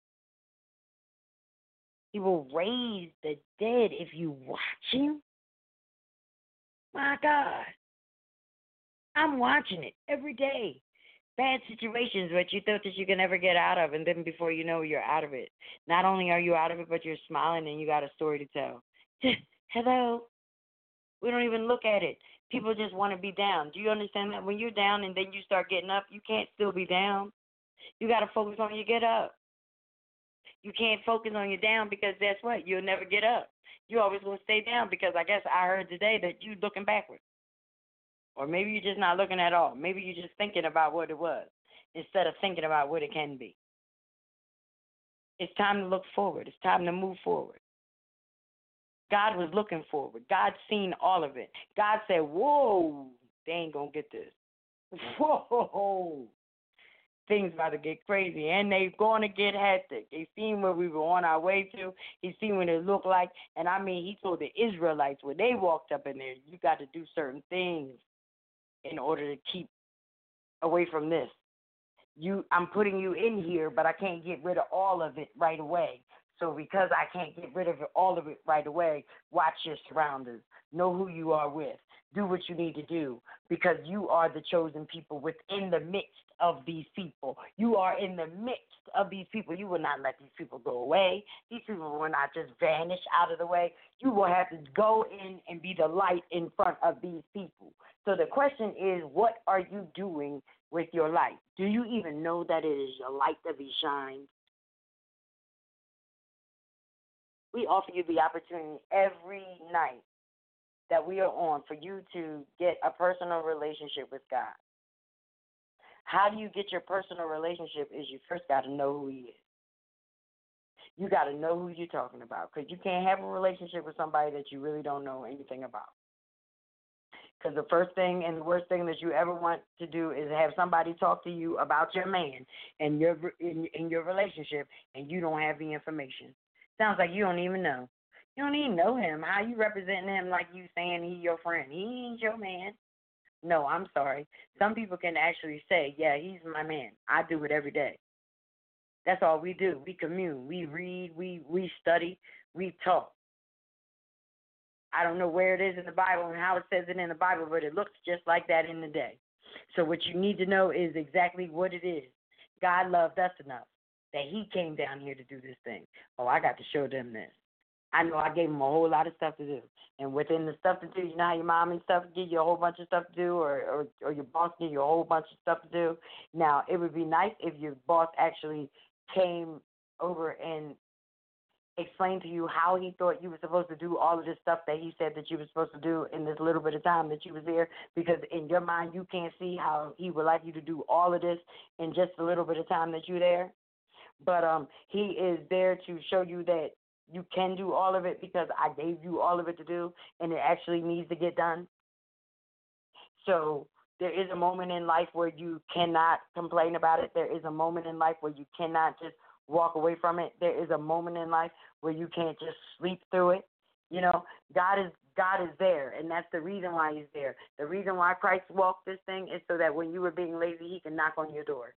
He will raise the dead if you watch him. My God. I'm watching it every day. Bad situations that you thought that you can never get out of, and then before you know, you're out of it. Not only are you out of it, but you're smiling and you got a story to tell. Hello? We don't even look at it. People just want to be down. Do you understand that? When you're down and then you start getting up, you can't still be down. You got to focus on your get up. You can't focus on your down because that's what? You'll never get up. You're always going to stay down because I guess I heard today that you're looking backwards. Or maybe you're just not looking at all. Maybe you're just thinking about what it was instead of thinking about what it can be. It's time to look forward. It's time to move forward. God was looking forward. God seen all of it. God said, whoa, they ain't going to get this. Whoa. Things about to get crazy, and they're going to get hectic. They seen where we were on our way to. He seen what it looked like. And, I mean, he told the Israelites when they walked up in there, you got to do certain things in order to keep away from this. You, I'm putting you in here, but I can't get rid of all of it right away. So because I can't get rid of it, all of it right away, watch your surroundings. Know who you are with. Do what you need to do because you are the chosen people within the midst of these people. You are in the midst of these people. You will not let these people go away. These people will not just vanish out of the way. You will have to go in and be the light in front of these people. So the question is, what are you doing with your light? Do you even know that it is your light that be shined? We offer you the opportunity every night that we are on for you to get a personal relationship with God. How do you get your personal relationship is you first got to know who he is. You got to know who you're talking about because you can't have a relationship with somebody that you really don't know anything about. Because the first thing and the worst thing that you ever want to do is have somebody talk to you about your man and your in, in your relationship and you don't have the information. Sounds like you don't even know. You don't even know him. How you representing him like you saying he your friend? He ain't your man. No, I'm sorry. Some people can actually say, yeah, he's my man. I do it every day. That's all we do. We commune. We read. We, we study. We talk. I don't know where it is in the Bible and how it says it in the Bible, but it looks just like that in the day. So what you need to know is exactly what it is. God loved us enough that he came down here to do this thing. Oh, I got to show them this. I know I gave them a whole lot of stuff to do. And within the stuff to do, you know how your mom and stuff give you a whole bunch of stuff to do or, or, or your boss give you a whole bunch of stuff to do. Now, it would be nice if your boss actually came over and explained to you how he thought you were supposed to do all of this stuff that he said that you were supposed to do in this little bit of time that you was there, because in your mind you can't see how he would like you to do all of this in just a little bit of time that you're there. But um, he is there to show you that you can do all of it because I gave you all of it to do, and it actually needs to get done. So there is a moment in life where you cannot complain about it. There is a moment in life where you cannot just walk away from it. There is a moment in life where you can't just sleep through it. You know, God is God is there, and that's the reason why He's there. The reason why Christ walked this thing is so that when you were being lazy, He can knock on your door.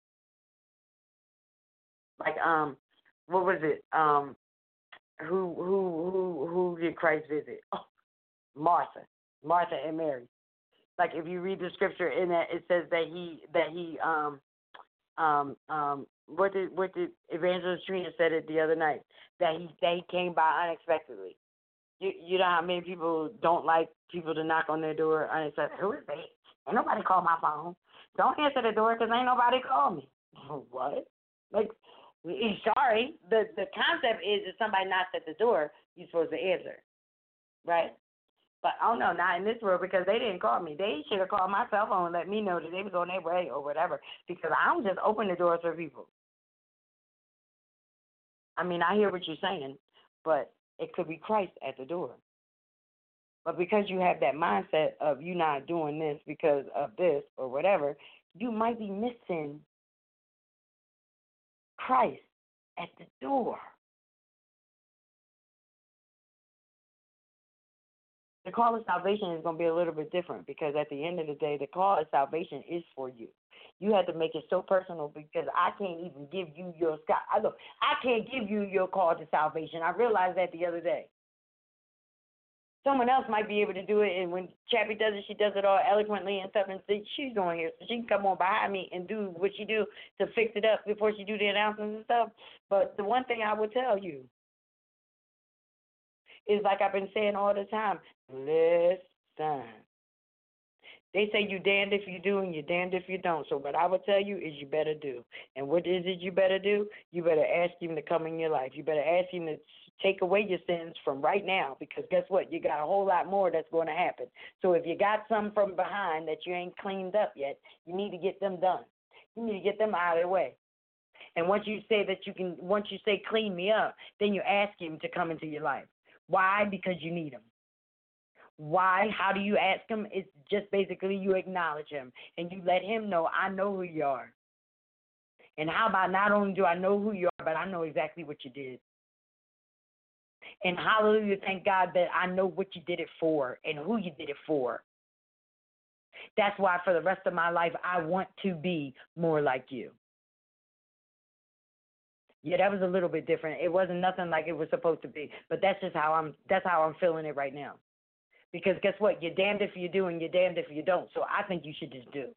Like um, what was it? Um, who who who who did Christ visit? Oh, Martha, Martha and Mary. Like if you read the scripture in that, it says that he that he um um um what did what did Evangelist Trina said it the other night, that he that he came by unexpectedly. You you know how many people don't like people to knock on their door unexpectedly? Who is that? Ain't nobody call my phone. Don't answer the door because ain't nobody call me. What? Like, sorry. The the concept is if somebody knocks at the door, you're supposed to answer, right? But oh no, not in this world because they didn't call me. They should have called my cell phone and let me know that they was on their way or whatever. Because I don't just open the doors for people. I mean, I hear what you're saying, but it could be Christ at the door. But because you have that mindset of you not doing this because of this or whatever, you might be missing Christ at the door. The call of salvation is going to be a little bit different because at the end of the day, the call of salvation is for you. You have to make it so personal because I can't even give you your I look, I can't give you your call to salvation. I realized that the other day. Someone else might be able to do it, and when Chappie does it, she does it all eloquently and stuff, and she's on here, so she can come on behind me and do what she do to fix it up before she do the announcements and stuff. But the one thing I will tell you is, like I've been saying all the time, listen. They say you damned if you do and you're damned if you don't. So what I would tell you is you better do. And what is it you better do? You better ask him to come in your life. You better ask him to take away your sins from right now, because guess what? You got a whole lot more that's going to happen. So if you got some from behind that you ain't cleaned up yet, you need to get them done. You need to get them out of the way. And once you say that you can, once you say clean me up, then you ask him to come into your life. Why? Because you need him. Why? How do you ask him? It's just basically you acknowledge him and you let him know, I know who you are. And how about not only do I know who you are, but I know exactly what you did. And hallelujah, thank God that I know what you did it for and who you did it for. That's why for the rest of my life, I want to be more like you. Yeah, that was a little bit different. It wasn't nothing like it was supposed to be, but that's just how I'm, that's how I'm feeling it right now. Because guess what? You're damned if you do and you're damned if you don't. So I think you should just do.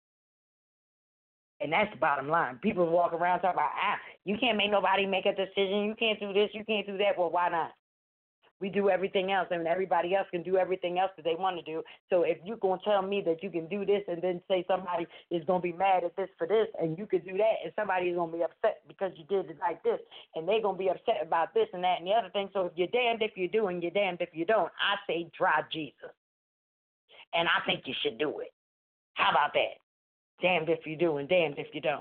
And that's the bottom line. People walk around talking about, ah, you can't make nobody make a decision. You can't do this. You can't do that. Well, why not? We do everything else, and everybody else can do everything else that they want to do. So if you're going to tell me that you can do this and then say somebody is going to be mad at this for this and you could do that, and somebody is going to be upset because you did it like this, and they're going to be upset about this and that and the other thing. So if you're damned if you do and you're damned if you don't, I say try Jesus. And I think you should do it. How about that? Damned if you do and damned if you don't.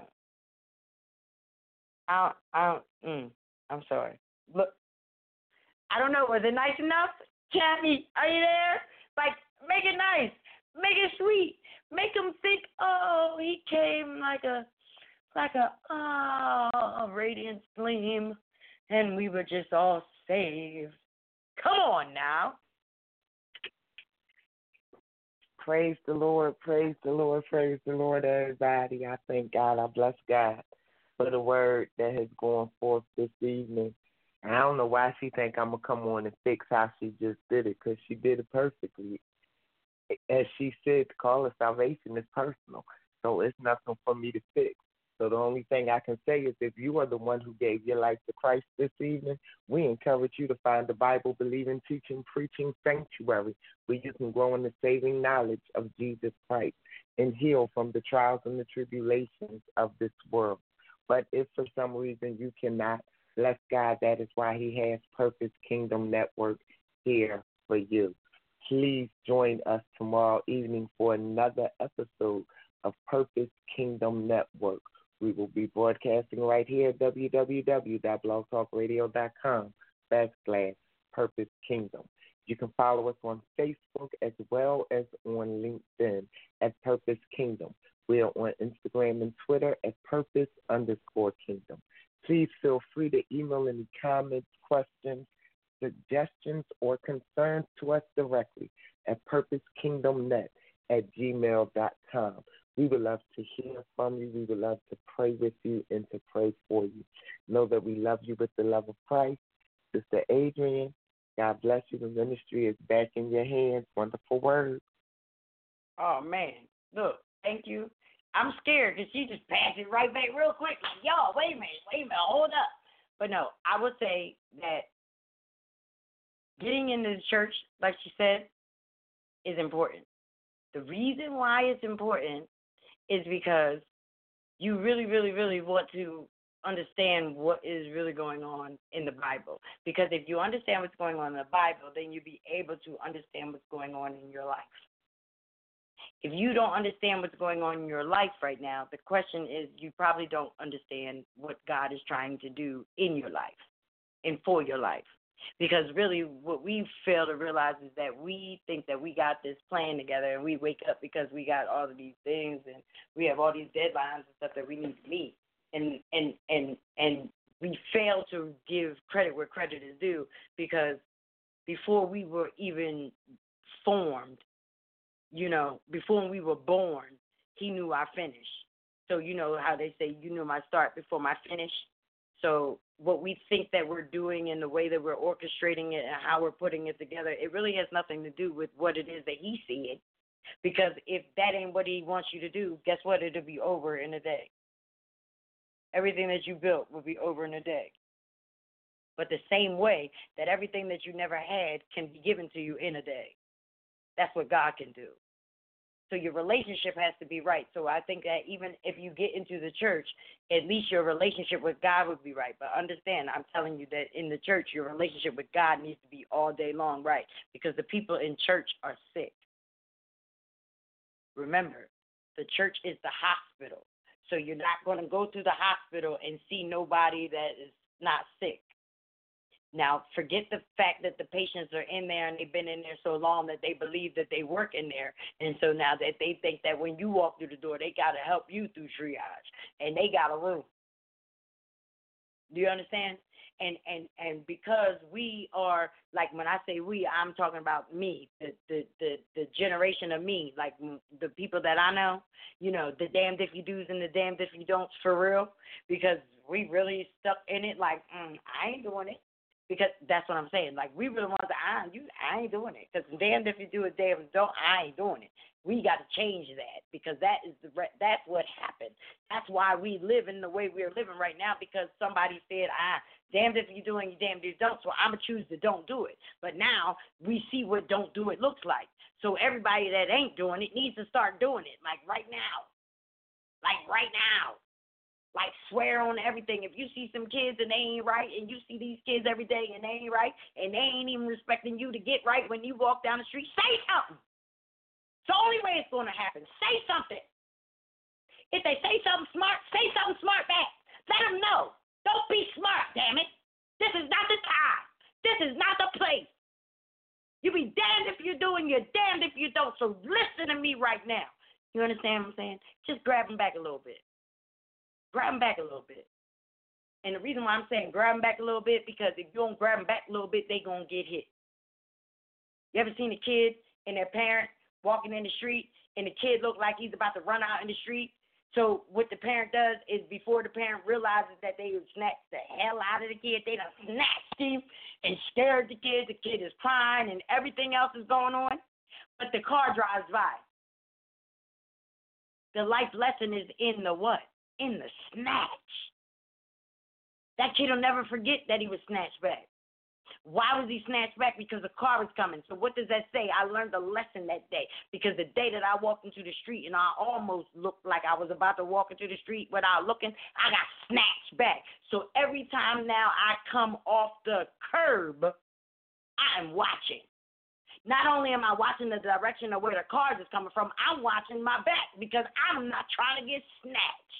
I don't, I don't, mm, I'm sorry. Look. I don't know. Was it nice enough? Chappie, are you there? Like, make it nice. Make it sweet. Make them think, oh, he came like a, like a, oh, a radiant gleam, and we were just all saved. Come on now. Praise the Lord, praise the Lord, praise the Lord, everybody. I thank God. I bless God for the word that has gone forth this evening. I don't know why she think I'm going to come on and fix how she just did it, because she did it perfectly. As she said, the call of salvation is personal, so it's nothing for me to fix. So the only thing I can say is if you are the one who gave your life to Christ this evening, we encourage you to find the Bible-believing, teaching, preaching sanctuary where you can grow in the saving knowledge of Jesus Christ and heal from the trials and the tribulations of this world. But if for some reason you cannot, bless God, that is why he has Purpose Kingdom Network here for you. Please join us tomorrow evening for another episode of Purpose Kingdom Network. We will be broadcasting right here at www.blogtalkradio.com backslash Purpose Kingdom. You can follow us on Facebook as well as on LinkedIn at Purpose Kingdom. We are on Instagram and Twitter at Purpose underscore Kingdom. Please feel free to email any comments, questions, suggestions, or concerns to us directly at purposekingdomnet at gmail dot com. We would love to hear from you. We would love to pray with you and to pray for you. Know that we love you with the love of Christ. Sister Adrian, God bless you. The ministry is back in your hands. Wonderful word. Oh, man. Look, thank you. I'm scared because she just passed it right back real quick. Like, y'all, wait a minute, wait a minute, hold up. But no, I would say that getting into the church, like she said, is important. The reason why it's important is because you really, really, really want to understand what is really going on in the Bible. Because if you understand what's going on in the Bible, then you'll be able to understand what's going on in your life. If you don't understand what's going on in your life right now, the question is you probably don't understand what God is trying to do in your life and for your life. Because really what we fail to realize is that we think that we got this plan together and we wake up because we got all of these things and we have all these deadlines and stuff that we need to meet. And and and and we fail to give credit where credit is due, because before we were even formed, you know, before we were born, he knew our finish. So you know how they say, you knew my start before my finish. So what we think that we're doing and the way that we're orchestrating it and how we're putting it together, it really has nothing to do with what it is that he sees. Because if that ain't what he wants you to do, guess what? It'll be over in a day. Everything that you built will be over in a day. But the same way that everything that you never had can be given to you in a day. That's what God can do. So your relationship has to be right. So I think that even if you get into the church, at least your relationship with God would be right. But understand, I'm telling you that in the church, your relationship with God needs to be all day long right, because the people in church are sick. Remember, the church is the hospital. So you're not going to go to the hospital and see nobody that is not sick. Now, forget the fact that the patients are in there and they've been in there so long that they believe that they work in there. And so now that they think that when you walk through the door, they got to help you through triage. And they got a room. Do you understand? And and and because we are, like when I say we, I'm talking about me, the the the, the generation of me, like the people that I know, you know, the damned if you do's and the damned if you don'ts for real, because we really stuck in it like, mm, I ain't doing it. Because that's what I'm saying. Like, we really want to, I, you, I ain't doing it. Because damned if you do it, damned if you don't, I ain't doing it. We got to change that, because that is the that's what happened. That's why we live in the way we're living right now, because somebody said, ah, damned if you do it, you damned if you don't, so I'm going to choose to don't do it. But now we see what don't do it looks like. So everybody that ain't doing it needs to start doing it, like right now. Like right now. Like, swear on everything. If you see some kids and they ain't right, and you see these kids every day and they ain't right, and they ain't even respecting you to get right when you walk down the street, say something. It's the only way it's going to happen. Say something. If they say something smart, say something smart back. Let them know. Don't be smart, damn it. This is not the time. This is not the place. You be damned if you do and you're damned if you don't. So listen to me right now. You understand what I'm saying? Just grab them back a little bit. Grab them back a little bit. And the reason why I'm saying grab them back a little bit, because if you don't grab them back a little bit, they going to get hit. You ever seen a kid and their parent walking in the street, and the kid look like he's about to run out in the street? So what the parent does is, before the parent realizes that they would snatch the hell out of the kid, they done snatched him and scared the kid. The kid is crying and everything else is going on. But the car drives by. The life lesson is in the what? In the snatch. That kid will never forget that he was snatched back. Why was he snatched back? Because the car was coming. So what does that say? I learned a lesson that day, because the day that I walked into the street and I almost looked like I was about to walk into the street without looking, I got snatched back. So every time now I come off the curb, I am watching. Not only am I watching the direction of where the cars is coming from, I'm watching my back, because I'm not trying to get snatched.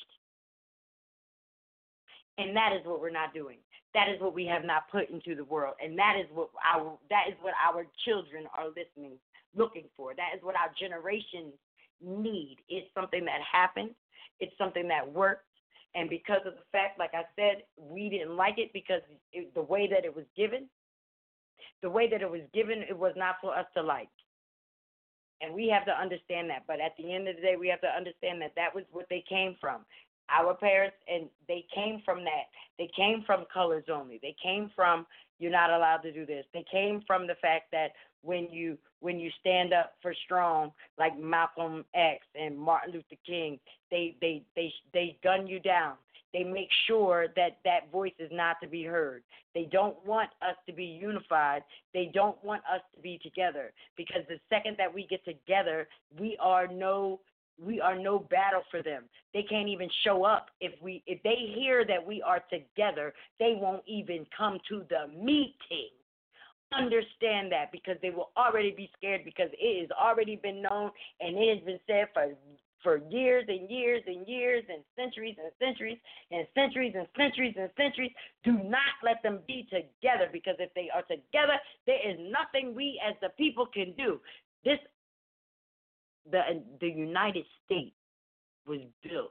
And that is what we're not doing. That is what we have not put into the world. And that is what our that is what our children are listening, looking for. That is what our generations need. It's something that happened. It's something that worked. And because of the fact, like I said, we didn't like it because it, the way that it was given, The way that it was given, it was not for us to like. And we have to understand that. But at the end of the day, we have to understand that that was what they came from. Our parents, and they came from that. They came from colors only. They came from, you're not allowed to do this. They came from the fact that when you when you stand up for strong, like Malcolm X and Martin Luther King, they they they they gun you down. They make sure that that voice is not to be heard. They don't want us to be unified. They don't want us to be together, because the second that we get together, we are no we are no battle for them. They can't even show up. If we if they hear that we are together, they won't even come to the meeting. Understand that, because they will already be scared, because it has already been known and it has been said for for years and years and years and centuries and centuries and centuries and centuries and centuries. Do not let them be together, because if they are together, there is nothing we as the people can do. This the the United States was built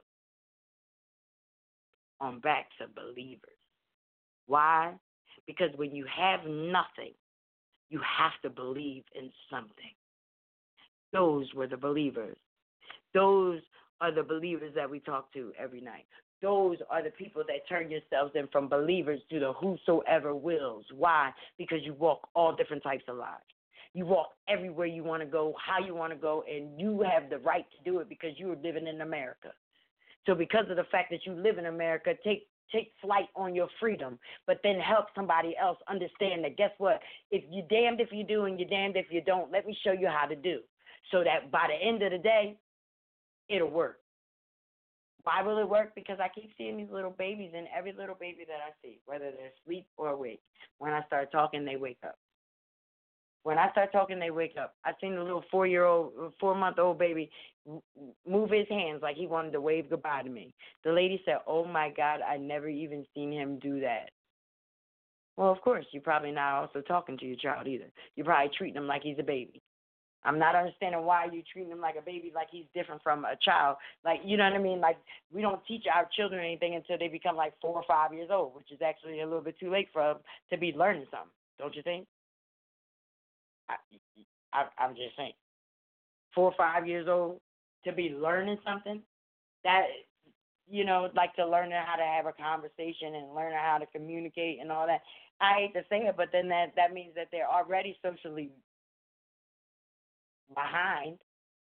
on backs of believers. Why? Because when you have nothing, you have to believe in something. Those were the believers. Those are the believers that we talk to every night. Those are the people that turn yourselves in from believers to the whosoever wills. Why? Because you walk all different types of lives. You walk everywhere you want to go, how you want to go, and you have the right to do it because you are living in America. So because of the fact that you live in America, take take flight on your freedom, but then help somebody else understand that, guess what? If you're damned if you do and you're damned if you don't, let me show you how to do, so that by the end of the day, it'll work. Why will it work? Because I keep seeing these little babies, and every little baby that I see, whether they're asleep or awake, when I start talking, they wake up. When I start talking, they wake up. I seen a little four-year-old, four-month-old baby move his hands like he wanted to wave goodbye to me. The lady said, "Oh, my God, I never even seen him do that." Well, of course, you're probably not also talking to your child either. You're probably treating him like he's a baby. I'm not understanding why you're treating him like a baby, like he's different from a child. Like, you know what I mean? Like, we don't teach our children anything until they become like four or five years old, which is actually a little bit too late for them to be learning something. Don't you think? I, I, I'm just saying, four or five years old to be learning something, that, you know, like to learn how to have a conversation and learn how to communicate and all that. I hate to say it, but then that, that means that they're already socially behind.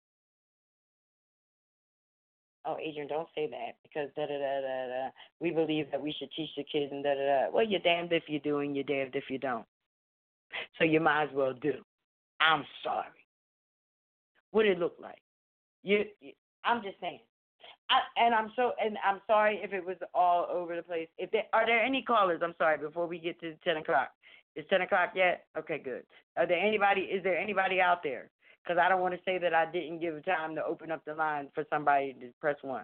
Oh, Adrian, don't say that, because da da da da da. We believe that we should teach the kids and da da da. Well, you're damned if you do and you're damned if you don't. So you might as well do. I'm sorry. What did it look like? You, you I'm just saying. I, and I'm so and I'm sorry if it was all over the place. If there, are there any callers? I'm sorry, before we get to ten o'clock. Is ten o'clock yet? Okay, good. Are there anybody? Is there anybody out there? Because I don't want to say that I didn't give time to open up the line for somebody to press one.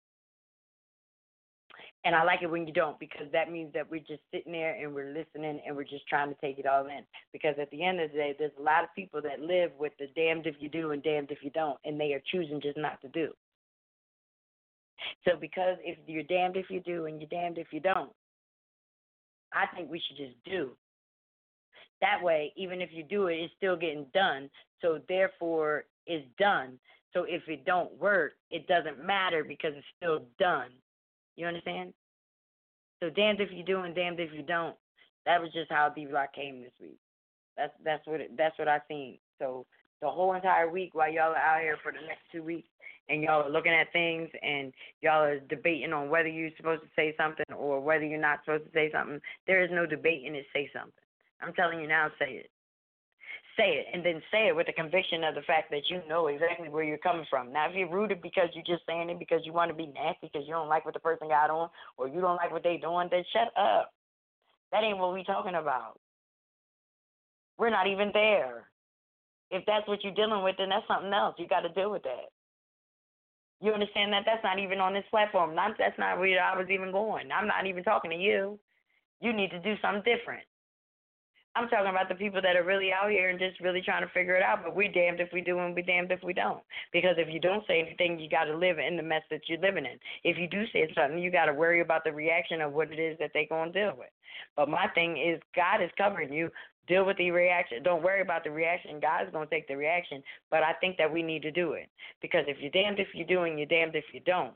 And I like it when you don't, because that means that we're just sitting there and we're listening and we're just trying to take it all in. Because at the end of the day, there's a lot of people that live with the damned if you do and damned if you don't, and they are choosing just not to do. So because if you're damned if you do and you're damned if you don't, I think we should just do. That way, even if you do it, it's still getting done. So therefore, it's done. So if it don't work, it doesn't matter because it's still done. You understand? So damned if you do and damned if you don't. That was just how D-Block came this week. That's that's what it, that's what I seen. So the whole entire week, while y'all are out here for the next two weeks, and y'all are looking at things, and y'all are debating on whether you're supposed to say something or whether you're not supposed to say something, there is no debate in it. Say something. I'm telling you now, say it. Say it, and then say it with the conviction of the fact that you know exactly where you're coming from. Now, if you're rooted because you're just saying it because you want to be nasty because you don't like what the person got on or you don't like what they doing, then shut up. That ain't what we talking about. We're not even there. If that's what you're dealing with, then that's something else. You got to deal with that. You understand that? That's not even on this platform. Not, that's not where I was even going. I'm not even talking to you. You need to do something different. I'm talking about the people that are really out here and just really trying to figure it out, but we're damned if we do and we're damned if we don't. Because if you don't say anything, you got to live in the mess that you're living in. If you do say something, you got to worry about the reaction of what it is that they're going to deal with. But my thing is, God is covering you. Deal with the reaction. Don't worry about the reaction. God is going to take the reaction. But I think that we need to do it. Because if you're damned if you do and you're damned if you don't,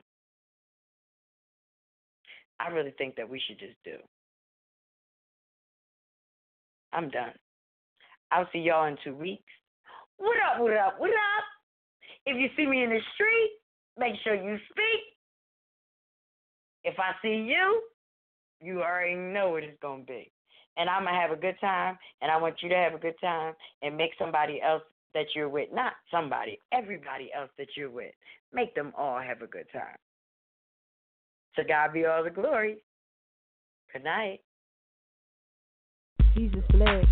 I really think that we should just do. I'm done. I'll see y'all in two weeks. What up, what up, what up? If you see me in the street, make sure you speak. If I see you, you already know what it's going to be. And I'm going to have a good time, and I want you to have a good time and make somebody else that you're with, not somebody, everybody else that you're with, make them all have a good time. To God be all the glory. Good night. Jesus bled.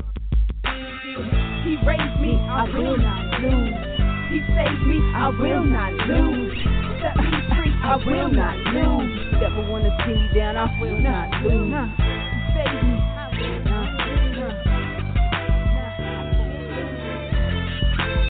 He raised me, I will not lose. He saved me, I will not lose. Set me free, I will not lose. Never want to see me down, I will not lose.